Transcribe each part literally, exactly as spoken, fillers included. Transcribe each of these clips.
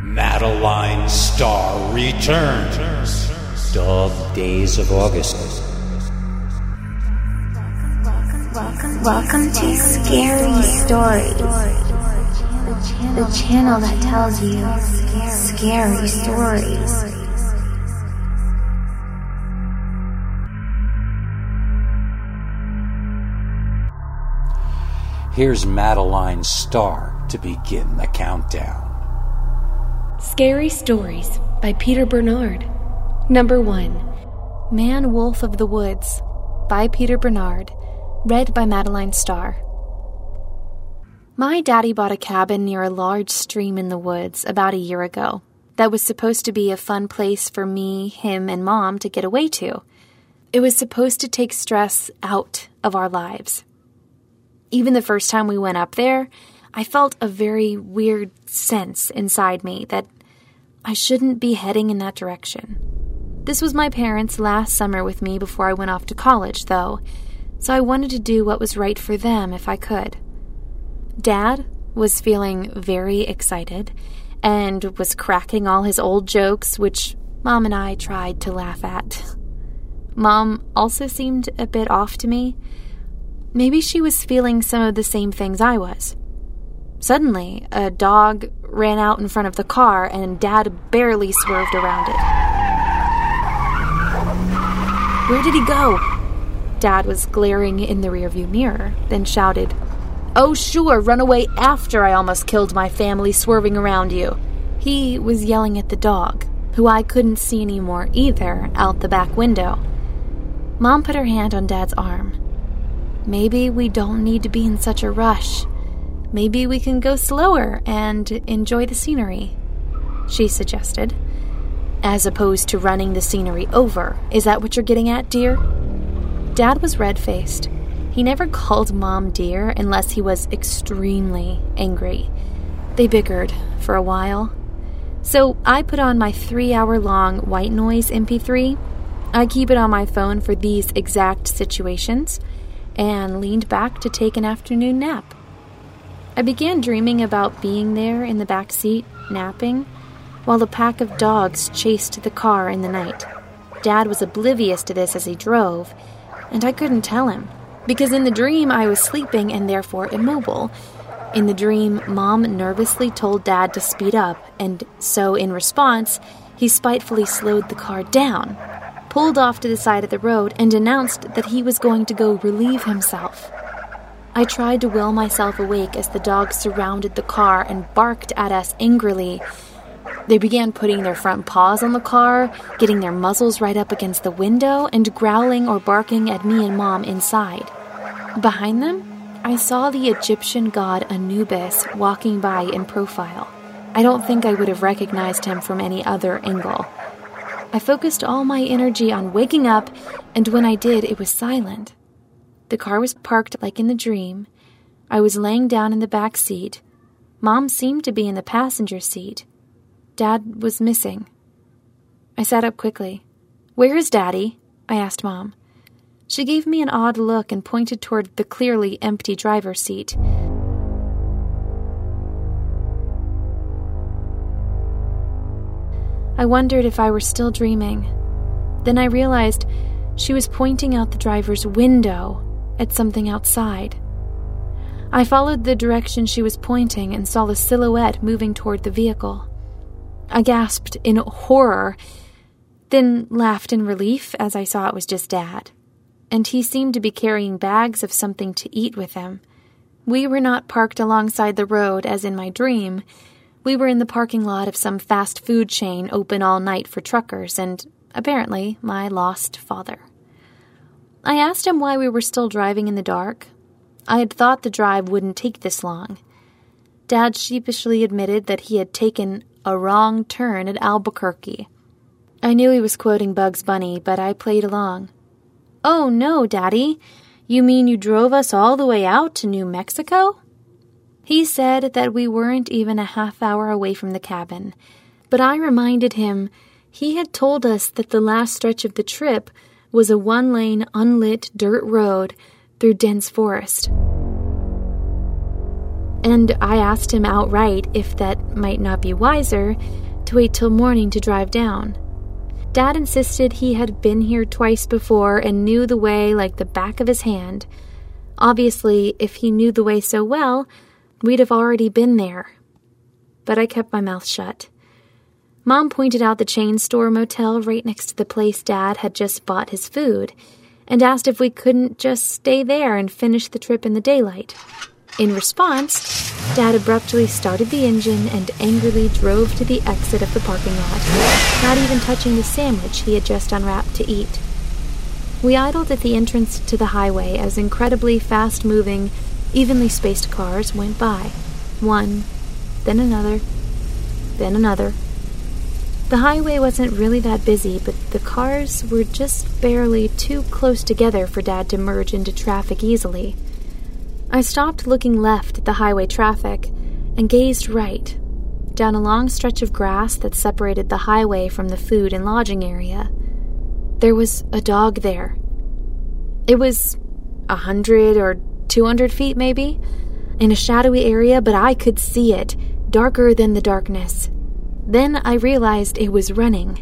Madeline Starr returns. Dog Days of August. Welcome, welcome to Scary Stories, the channel that tells you scary stories. Here's Madeline Starr to begin the countdown. Scary Stories by Peter Bernard. Number one, Man Wolf of the Woods by Peter Bernard. Read by Madeline Starr. My daddy bought a cabin near a large stream in the woods about a year ago that was supposed to be a fun place for me, him, and Mom to get away to. It was supposed to take stress out of our lives. Even the first time we went up there, I felt a very weird sense inside me that I shouldn't be heading in that direction. This was my parents' last summer with me before I went off to college, though, so I wanted to do what was right for them if I could. Dad was feeling very excited and was cracking all his old jokes, which Mom and I tried to laugh at. Mom also seemed a bit off to me. Maybe she was feeling some of the same things I was. Suddenly, a dog ran out in front of the car and Dad barely swerved around it. Where did he go? Dad was glaring in the rearview mirror, then shouted, "Oh sure, run away after I almost killed my family swerving around you." He was yelling at the dog, who I couldn't see anymore either, out the back window. Mom put her hand on Dad's arm. Maybe we don't need to be in such a rush. Maybe we can go slower and enjoy the scenery, she suggested. As opposed to running the scenery over. Is that what you're getting at, dear? Dad was red-faced. He never called Mom dear unless he was extremely angry. They bickered for a while. So I put on my three-hour-long white noise M P three. I keep it on my phone for these exact situations, and leaned back to take an afternoon nap. I began dreaming about being there in the back seat, napping, while a pack of dogs chased the car in the night. Dad was oblivious to this as he drove, and I couldn't tell him, because in the dream I was sleeping and therefore immobile. In the dream, Mom nervously told Dad to speed up, and so in response, he spitefully slowed the car down, pulled off to the side of the road, and announced that he was going to go relieve himself. I tried to will myself awake as the dogs surrounded the car and barked at us angrily. They began putting their front paws on the car, getting their muzzles right up against the window, and growling or barking at me and Mom inside. Behind them, I saw the Egyptian god Anubis walking by in profile. I don't think I would have recognized him from any other angle. I focused all my energy on waking up, and when I did, it was silent. The car was parked like in the dream. I was laying down in the back seat. Mom seemed to be in the passenger seat. Dad was missing. I sat up quickly. "Where is Daddy?" I asked Mom. She gave me an odd look and pointed toward the clearly empty driver's seat. I wondered if I were still dreaming. Then I realized she was pointing out the driver's window at something outside. I followed the direction she was pointing and saw the silhouette moving toward the vehicle. I gasped in horror, then laughed in relief as I saw it was just Dad, and he seemed to be carrying bags of something to eat with him. We were not parked alongside the road as in my dream. We were in the parking lot of some fast food chain open all night for truckers and, apparently, my lost father. I asked him why we were still driving in the dark. I had thought the drive wouldn't take this long. Dad sheepishly admitted that he had taken a wrong turn at Albuquerque. I knew he was quoting Bugs Bunny, but I played along. "Oh, no, Daddy. You mean you drove us all the way out to New Mexico?" He said that we weren't even a half hour away from the cabin, but I reminded him he had told us that the last stretch of the trip was a one-lane, unlit dirt road through dense forest. and I asked him outright if that might not be wiser to wait till morning to drive down. Dad insisted he had been here twice before and knew the way like the back of his hand. Obviously, if he knew the way so well, we'd have already been there. But I kept my mouth shut. Mom pointed out the chain store motel right next to the place Dad had just bought his food, and asked if we couldn't just stay there and finish the trip in the daylight. In response, Dad abruptly started the engine and angrily drove to the exit of the parking lot, not even touching the sandwich he had just unwrapped to eat. We idled at the entrance to the highway as incredibly fast-moving, evenly spaced cars went by. One, then another, then another. The highway wasn't really that busy, but the cars were just barely too close together for Dad to merge into traffic easily. I stopped looking left at the highway traffic and gazed right, down a long stretch of grass that separated the highway from the food and lodging area. There was a dog there. It was a hundred or two hundred feet maybe, in a shadowy area, but I could see it, darker than the darkness. Then I realized it was running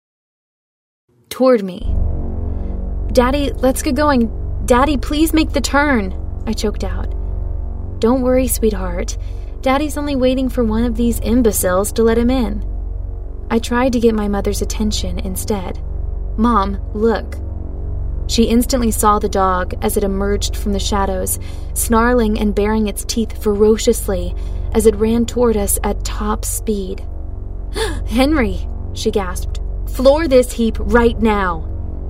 toward me. "Daddy, let's get going. Daddy, please make the turn," I choked out. "Don't worry, sweetheart. Daddy's only waiting for one of these imbeciles to let him in." I tried to get my mother's attention instead. "Mom, look." She instantly saw the dog as it emerged from the shadows, snarling and baring its teeth ferociously as it ran toward us at top speed. "Henry," she gasped, "floor this heap right now."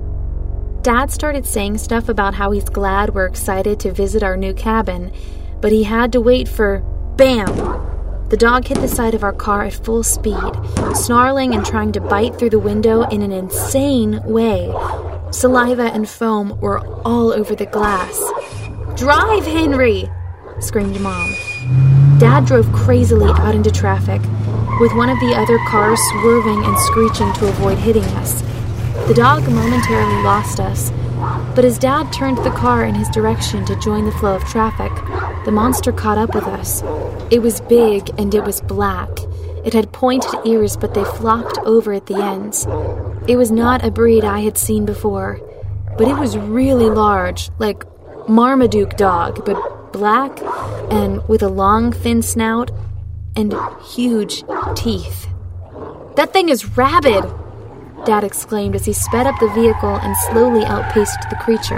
Dad started saying stuff about how he's glad we're excited to visit our new cabin, but he had to wait for BAM! The dog hit the side of our car at full speed, snarling and trying to bite through the window in an insane way. Saliva and foam were all over the glass. "Drive, Henry!" screamed Mom. Dad drove crazily out into traffic, with one of the other cars swerving and screeching to avoid hitting us. The dog momentarily lost us, but as Dad turned the car in his direction to join the flow of traffic, the monster caught up with us. It was big and it was black. It had pointed ears, but they flopped over at the ends. It was not a breed I had seen before, but it was really large, like Marmaduke dog, but black and with a long, thin snout and huge teeth. "That thing is rabid!" Dad exclaimed as he sped up the vehicle and slowly outpaced the creature.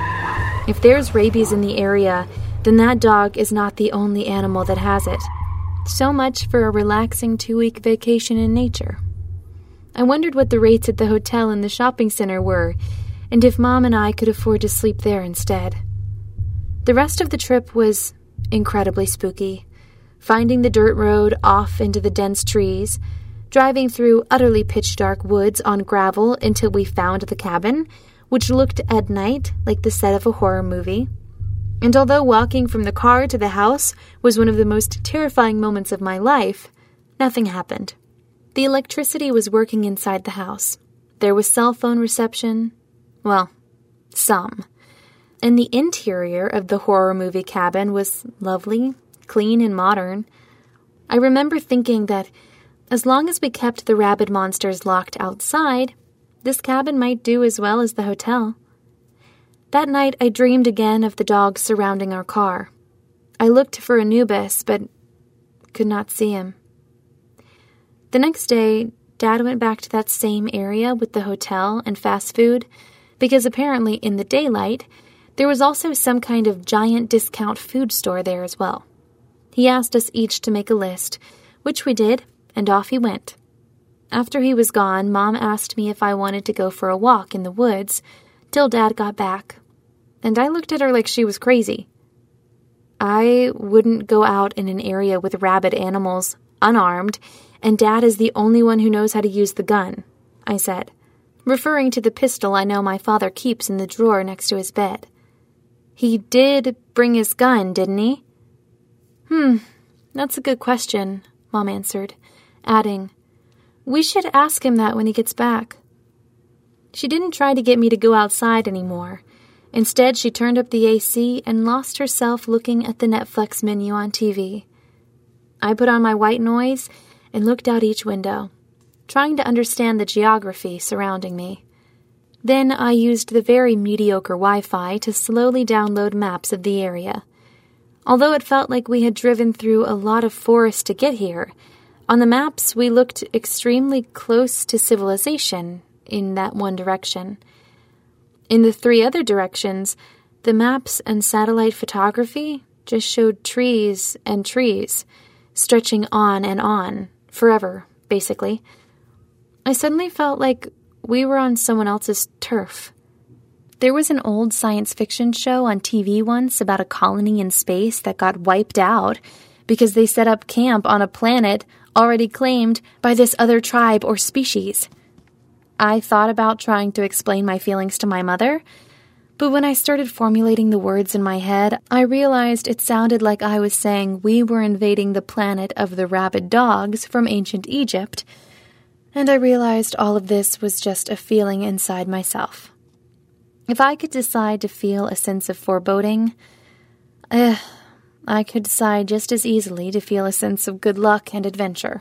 If there's rabies in the area, then that dog is not the only animal that has it. So much for a relaxing two-week vacation in nature. I wondered what the rates at the hotel and the shopping center were, and if Mom and I could afford to sleep there instead. The rest of the trip was incredibly spooky. Finding the dirt road off into the dense trees, driving through utterly pitch-dark woods on gravel until we found the cabin, which looked at night like the set of a horror movie. And although walking from the car to the house was one of the most terrifying moments of my life, nothing happened. The electricity was working inside the house. There was cell phone reception. Well, some. And the interior of the horror movie cabin was lovely, clean, and modern. I remember thinking that as long as we kept the rabid monsters locked outside, this cabin might do as well as the hotel. That night, I dreamed again of the dogs surrounding our car. I looked for Anubis, but could not see him. The next day, Dad went back to that same area with the hotel and fast food, because apparently in the daylight, there was also some kind of giant discount food store there as well. He asked us each to make a list, which we did, and off he went. After he was gone, Mom asked me if I wanted to go for a walk in the woods till Dad got back, and I looked at her like she was crazy. I wouldn't go out in an area with rabid animals, unarmed, and Dad is the only one who knows how to use the gun, I said, referring to the pistol I know my father keeps in the drawer next to his bed. He did bring his gun, didn't he? Hmm, that's a good question, Mom answered, adding, "We should ask him that when he gets back." She didn't try to get me to go outside anymore, Instead, she turned up the A C and lost herself looking at the Netflix menu on T V. I put on my white noise and looked out each window, trying to understand the geography surrounding me. Then I used the very mediocre Wi-Fi to slowly download maps of the area. Although it felt like we had driven through a lot of forest to get here, on the maps we looked extremely close to civilization in that one direction. In the three other directions, the maps and satellite photography just showed trees and trees, stretching on and on, forever, basically. I suddenly felt like we were on someone else's turf. There was an old science fiction show on T V once about a colony in space that got wiped out because they set up camp on a planet already claimed by this other tribe or species. I thought about trying to explain my feelings to my mother, but when I started formulating the words in my head, I realized it sounded like I was saying we were invading the planet of the rabid dogs from ancient Egypt, and I realized all of this was just a feeling inside myself. If I could decide to feel a sense of foreboding, eh, I could decide just as easily to feel a sense of good luck and adventure.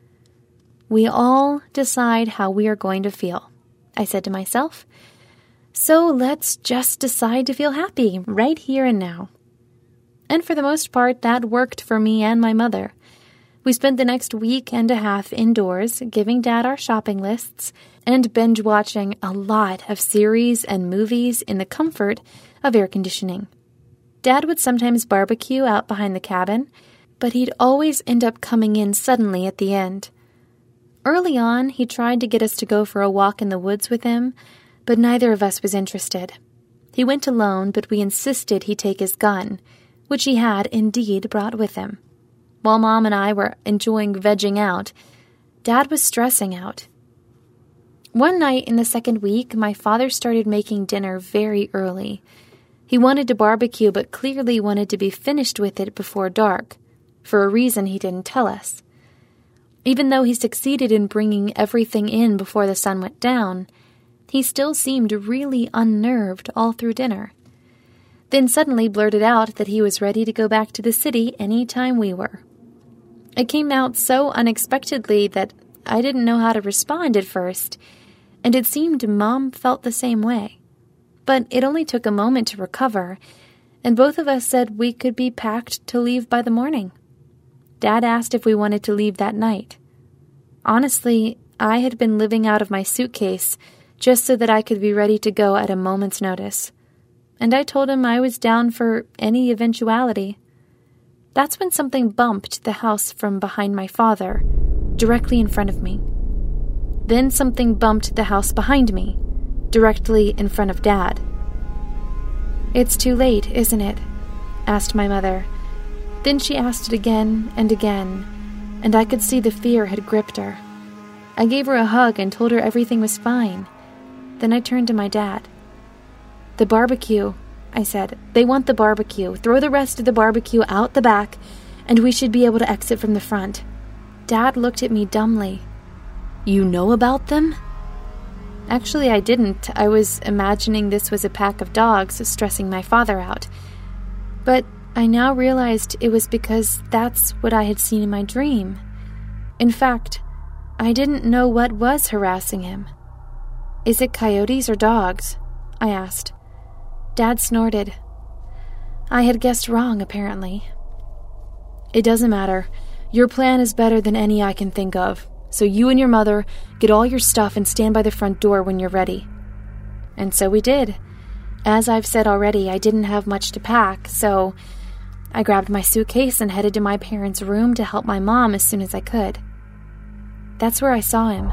We all decide how we are going to feel, I said to myself. So let's just decide to feel happy right here and now. And for the most part, that worked for me and my mother. We spent the next week and a half indoors, giving Dad our shopping lists and binge-watching a lot of series and movies in the comfort of air conditioning. Dad would sometimes barbecue out behind the cabin, but he'd always end up coming in suddenly at the end. Early on, he tried to get us to go for a walk in the woods with him, but neither of us was interested. He went alone, but we insisted he take his gun, which he had indeed brought with him. While Mom and I were enjoying vegging out, Dad was stressing out. One night in the second week, my father started making dinner very early. He wanted to barbecue, but clearly wanted to be finished with it before dark, for a reason he didn't tell us. Even though he succeeded in bringing everything in before the sun went down, he still seemed really unnerved all through dinner. Then suddenly blurted out that he was ready to go back to the city any time we were. It came out so unexpectedly that I didn't know how to respond at first, and it seemed Mom felt the same way. But it only took a moment to recover, and both of us said we could be packed to leave by the morning. Dad asked if we wanted to leave that night. Honestly, I had been living out of my suitcase just so that I could be ready to go at a moment's notice. And I told him I was down for any eventuality. That's when something bumped the house from behind my father, directly in front of me. Then something bumped the house behind me, directly in front of Dad. "It's too late, isn't it?" asked my mother. Then she asked it again and again, and I could see the fear had gripped her. I gave her a hug and told her everything was fine. Then I turned to my dad. "The barbecue," I said. "They want the barbecue. Throw the rest of the barbecue out the back, and we should be able to exit from the front." Dad looked at me dumbly. "You know about them?" Actually, I didn't. I was imagining this was a pack of dogs stressing my father out. But I now realized it was because that's what I had seen in my dream. In fact, I didn't know what was harassing him. "Is it coyotes or dogs?" I asked. Dad snorted. I had guessed wrong, apparently. "It doesn't matter. Your plan is better than any I can think of. So you and your mother get all your stuff and stand by the front door when you're ready." And so we did. As I've said already, I didn't have much to pack, so I grabbed my suitcase and headed to my parents' room to help my mom as soon as I could. That's where I saw him.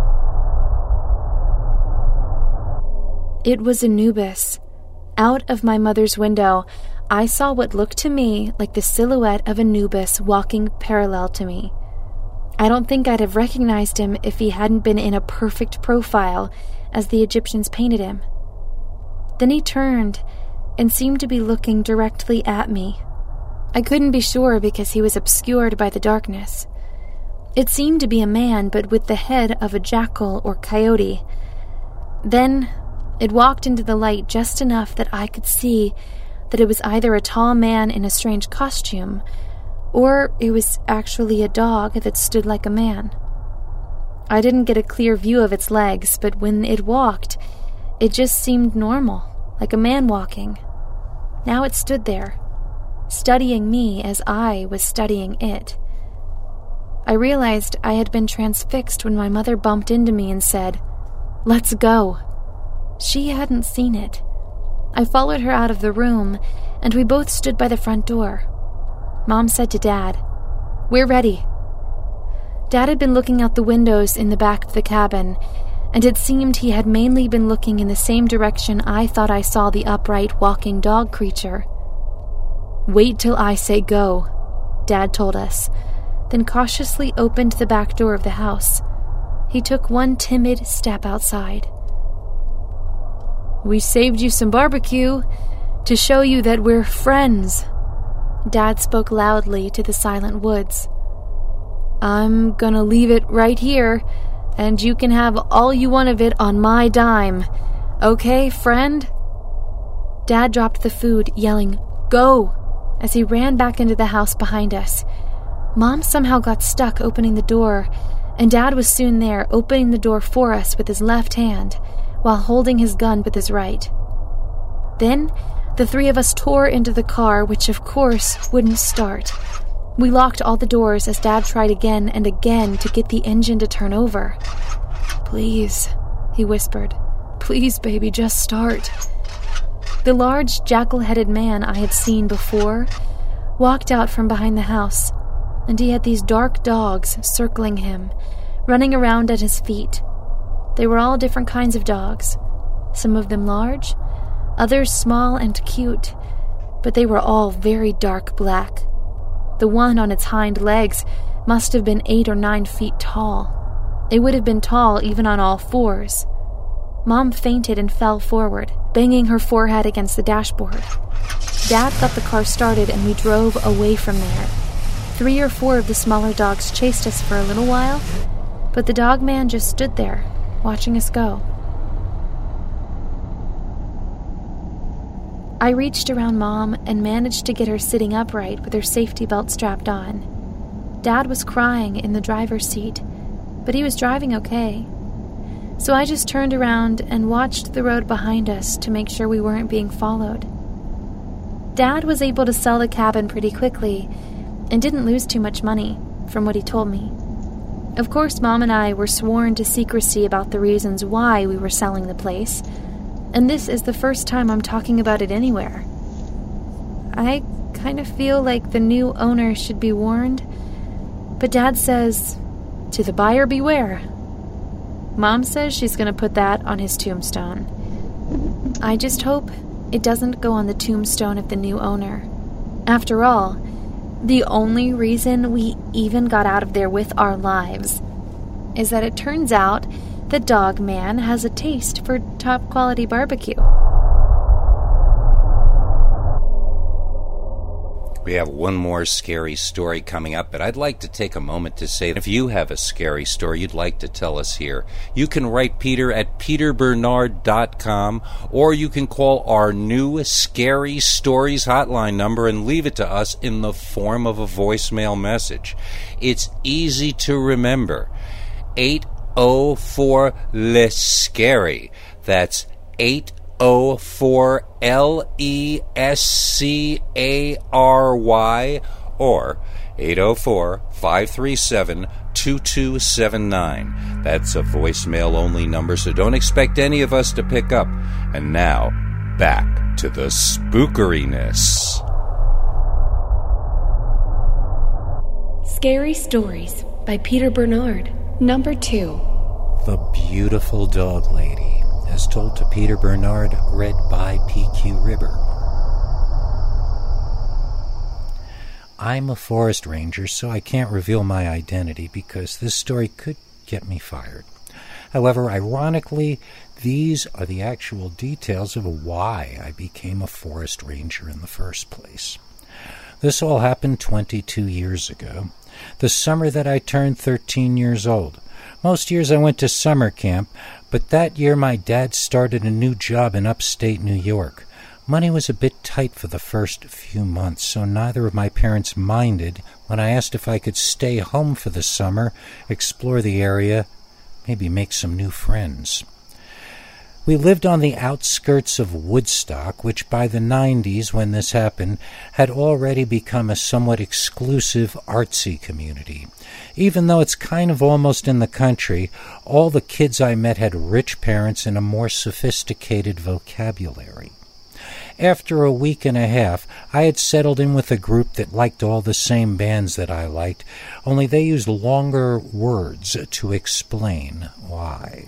It was Anubis. Out of my mother's window, I saw what looked to me like the silhouette of Anubis walking parallel to me. I don't think I'd have recognized him if he hadn't been in a perfect profile, as the Egyptians painted him. Then he turned and seemed to be looking directly at me. I couldn't be sure because he was obscured by the darkness. It seemed to be a man, but with the head of a jackal or coyote. Then It walked into the light just enough that I could see that it was either a tall man in a strange costume, or it was actually a dog that stood like a man. I didn't get a clear view of its legs, but when it walked, it just seemed normal, like a man walking. Now it stood there, studying me as I was studying it. I realized I had been transfixed when my mother bumped into me and said, "Let's go." She hadn't seen it. I followed her out of the room, and we both stood by the front door. Mom said to Dad, "We're ready." Dad had been looking out the windows in the back of the cabin, and it seemed he had mainly been looking in the same direction I thought I saw the upright walking dog creature. "Wait till I say go," Dad told us, then cautiously opened the back door of the house. He took one timid step outside. "We saved you some barbecue to show you that we're friends," Dad spoke loudly to the silent woods. "I'm gonna leave it right here, and you can have all you want of it on my dime. Okay, friend?" Dad dropped the food, yelling, "Go!" as he ran back into the house behind us. Mom somehow got stuck opening the door, and Dad was soon there, opening the door for us with his left hand, while holding his gun with his right. Then, the three of us tore into the car, which of course wouldn't start. We locked all the doors as Dad tried again and again to get the engine to turn over. "Please," he whispered. "Please, baby, just start." The large, jackal-headed man I had seen before walked out from behind the house, and he had these dark dogs circling him, running around at his feet. They were all different kinds of dogs, some of them large, others small and cute, but they were all very dark black. The one on its hind legs must have been eight or nine feet tall. It would have been tall even on all fours. Mom fainted and fell forward, banging her forehead against the dashboard. Dad got the car started and we drove away from there. Three or four of the smaller dogs chased us for a little while, but the dog man just stood there, watching us go. I reached around Mom and managed to get her sitting upright with her safety belt strapped on. Dad was crying in the driver's seat, but he was driving okay. So I just turned around and watched the road behind us to make sure we weren't being followed. Dad was able to sell the cabin pretty quickly and didn't lose too much money, from what he told me. Of course, Mom and I were sworn to secrecy about the reasons why we were selling the place, and this is the first time I'm talking about it anywhere. I kind of feel like the new owner should be warned, but Dad says, "To the buyer beware." Mom says she's going to put that on his tombstone. I just hope it doesn't go on the tombstone of the new owner. After all, the only reason we even got out of there with our lives is that it turns out the dog man has a taste for top-quality barbecue. We have one more scary story coming up, but I'd like to take a moment to say that if you have a scary story you'd like to tell us here, you can write Peter at peter bernard dot com, or you can call our new Scary Stories hotline number and leave it to us in the form of a voicemail message. It's easy to remember. eight oh four L Scary. That's eight oh four L E S C A R Y or eight oh four, five three seven, two two seven nine. That's a voicemail-only number, so don't expect any of us to pick up. And now, back to the spookeriness. Scary Stories by Peter Bernard. Number two. The Beautiful Dog Lady, as told to Peter Bernard, read by P Q Ribber. I'm a forest ranger, so I can't reveal my identity because this story could get me fired. However, ironically, these are the actual details of why I became a forest ranger in the first place. This all happened twenty-two years ago, the summer that I turned thirteen years old. Most years I went to summer camp, But that year my dad started a new job in upstate New York. Money was a bit tight for the first few months, so neither of my parents minded when I asked if I could stay home for the summer, explore the area, maybe make some new friends. We lived on the outskirts of Woodstock, which by the nineties, when this happened, had already become a somewhat exclusive artsy community. Even though it's kind of almost in the country, all the kids I met had rich parents and a more sophisticated vocabulary. After a week and a half, I had settled in with a group that liked all the same bands that I liked, only they used longer words to explain why.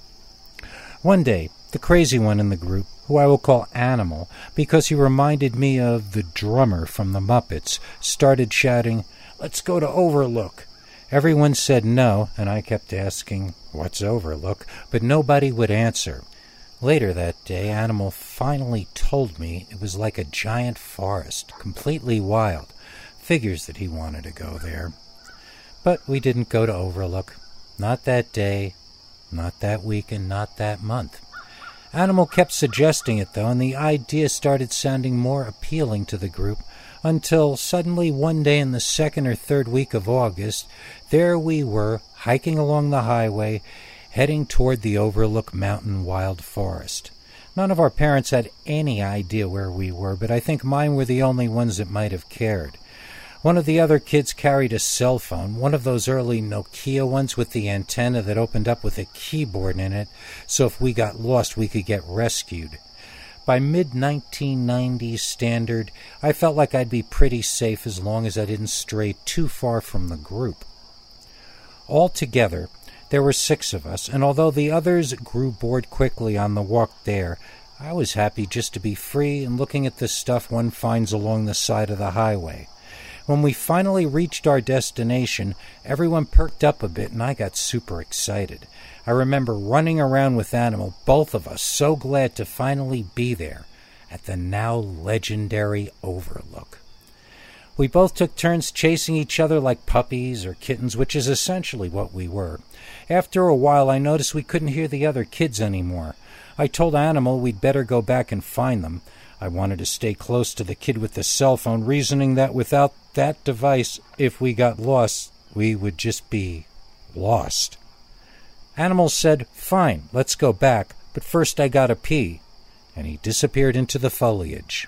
One day, the crazy one in the group, who I will call Animal because he reminded me of the drummer from the Muppets, started shouting, "Let's go to Overlook." Everyone said no, and I kept asking, "What's Overlook?" but nobody would answer. Later that day, Animal finally told me it was like a giant forest, completely wild. Figures that he wanted to go there. But we didn't go to Overlook. Not that day, not that week, and not that month. Animal kept suggesting it, though, and the idea started sounding more appealing to the group, until suddenly one day in the second or third week of August, there we were, hiking along the highway, heading toward the Overlook Mountain Wild Forest. None of our parents had any idea where we were, but I think mine were the only ones that might have cared. One of the other kids carried a cell phone, one of those early Nokia ones with the antenna that opened up with a keyboard in it, so if we got lost we could get rescued. By mid nineteen nineties standard, I felt like I'd be pretty safe as long as I didn't stray too far from the group. Altogether, there were six of us, and although the others grew bored quickly on the walk there, I was happy just to be free and looking at the stuff one finds along the side of the highway. When we finally reached our destination, everyone perked up a bit and I got super excited. I remember running around with Animal, both of us so glad to finally be there at the now legendary Overlook. We both took turns chasing each other like puppies or kittens, which is essentially what we were. After a while, I noticed we couldn't hear the other kids anymore. I told Animal we'd better go back and find them. I wanted to stay close to the kid with the cell phone, reasoning that without that device, if we got lost, we would just be lost. Animal said, "Fine, let's go back, but first I gotta pee," and he disappeared into the foliage.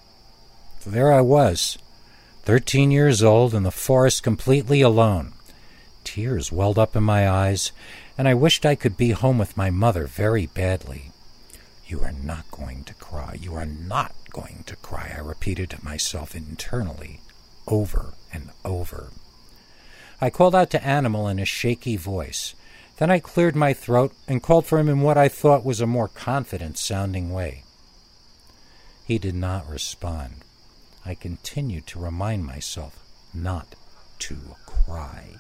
So there I was, thirteen years old, in the forest completely alone. Tears welled up in my eyes, and I wished I could be home with my mother very badly. "You are not going to cry. You are not going to cry," I repeated to myself internally, over and over. I called out to Animal in a shaky voice. Then I cleared my throat and called for him in what I thought was a more confident-sounding way. He did not respond. I continued to remind myself not to cry.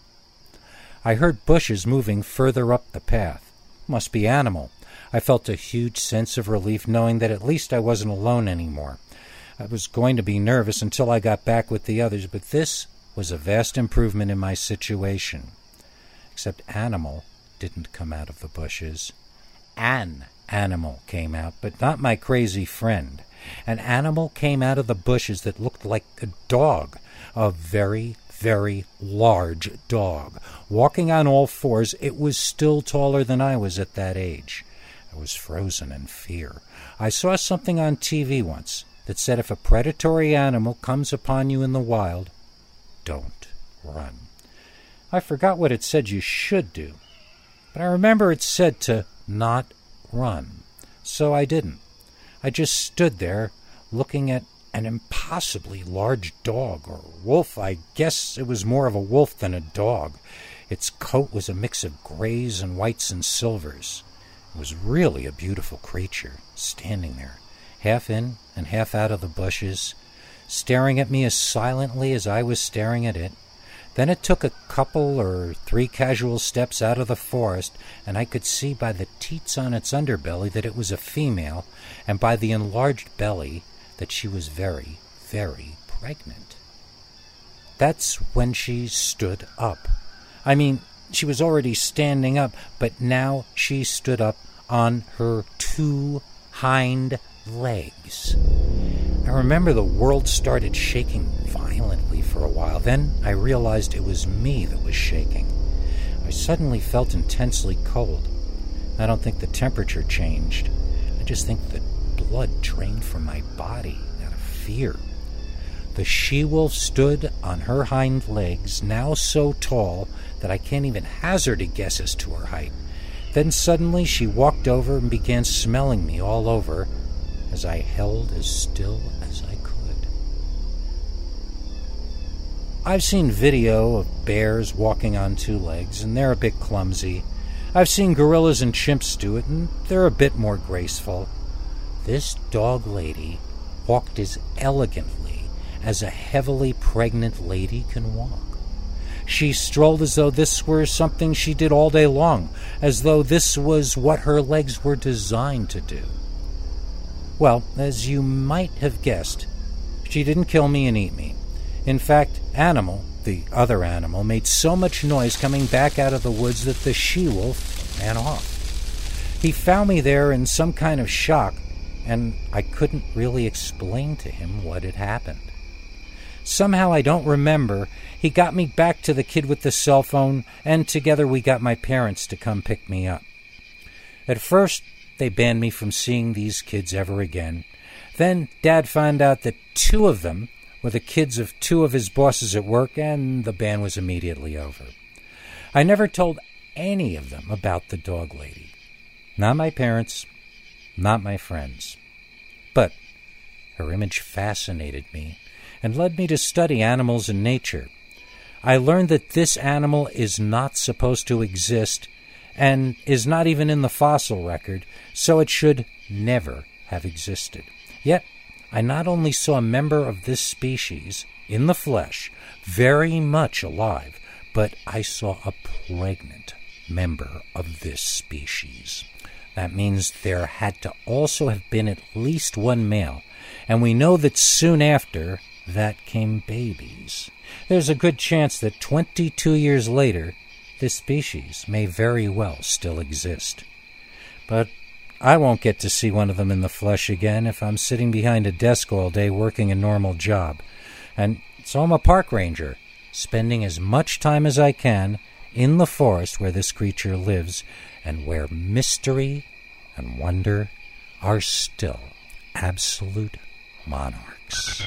I heard bushes moving further up the path. Must be Animal. I felt a huge sense of relief knowing that at least I wasn't alone anymore. I was going to be nervous until I got back with the others, but this was a vast improvement in my situation. Except Animal didn't come out of the bushes. An animal came out, but not my crazy friend. An animal came out of the bushes that looked like a dog, a very, very large dog. Walking on all fours, it was still taller than I was at that age. I was frozen in fear. I saw something on T V once that said if a predatory animal comes upon you in the wild, don't run. I forgot what it said you should do, but I remember it said to not run, so I didn't. I just stood there looking at an impossibly large dog, or wolf. I guess it was more of a wolf than a dog. Its coat was a mix of grays and whites and silvers. It was really a beautiful creature, standing there, half in and half out of the bushes, staring at me as silently as I was staring at it. Then it took a couple or three casual steps out of the forest, and I could see by the teats on its underbelly that it was a female, and by the enlarged belly that she was very, very pregnant. That's when she stood up. I mean, she was already standing up, but now she stood up on her two hind legs. I remember the world started shaking violently for a while. Then I realized it was me that was shaking. I suddenly felt intensely cold. I don't think the temperature changed. I just think the blood drained from my body out of fear. The she-wolf stood on her hind legs, now so tall that I can't even hazard a guess as to her height. Then suddenly she walked over and began smelling me all over as I held as still as I could. I've seen video of bears walking on two legs, and they're a bit clumsy. I've seen gorillas and chimps do it, and they're a bit more graceful. This dog lady walked as elegantly as a heavily pregnant lady can walk. She strolled as though this were something she did all day long, as though this was what her legs were designed to do. Well, as you might have guessed, she didn't kill me and eat me. In fact, Animal, the other animal, made so much noise coming back out of the woods that the she-wolf ran off. He found me there in some kind of shock, and I couldn't really explain to him what had happened. Somehow I don't remember. He got me back to the kid with the cell phone, and together we got my parents to come pick me up. At first, they banned me from seeing these kids ever again. Then Dad found out that two of them were the kids of two of his bosses at work, and the ban was immediately over. I never told any of them about the dog lady. Not my parents, not my friends. But her image fascinated me and led me to study animals and nature. I learned that this animal is not supposed to exist and is not even in the fossil record, so it should never have existed. Yet, I not only saw a member of this species in the flesh, very much alive, but I saw a pregnant member of this species. That means there had to also have been at least one male, and we know that soon after that came babies. There's a good chance that twenty-two years later, this species may very well still exist. But I won't get to see one of them in the flesh again if I'm sitting behind a desk all day working a normal job. And so I'm a park ranger, spending as much time as I can in the forest where this creature lives and where mystery and wonder are still absolute monarchs.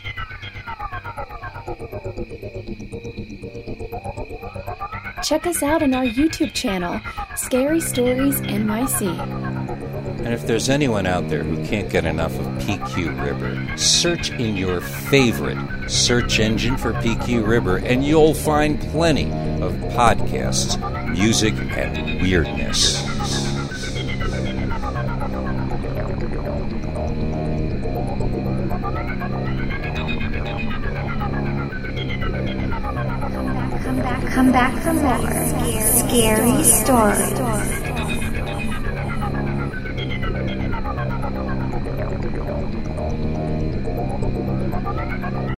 Check us out on our YouTube channel, Scary Stories N Y C. And if there's anyone out there who can't get enough of P Q Ribber, search in your favorite search engine for P Q Ribber, and you'll find plenty of podcasts, music, and weirdness. Come back for more scary stories.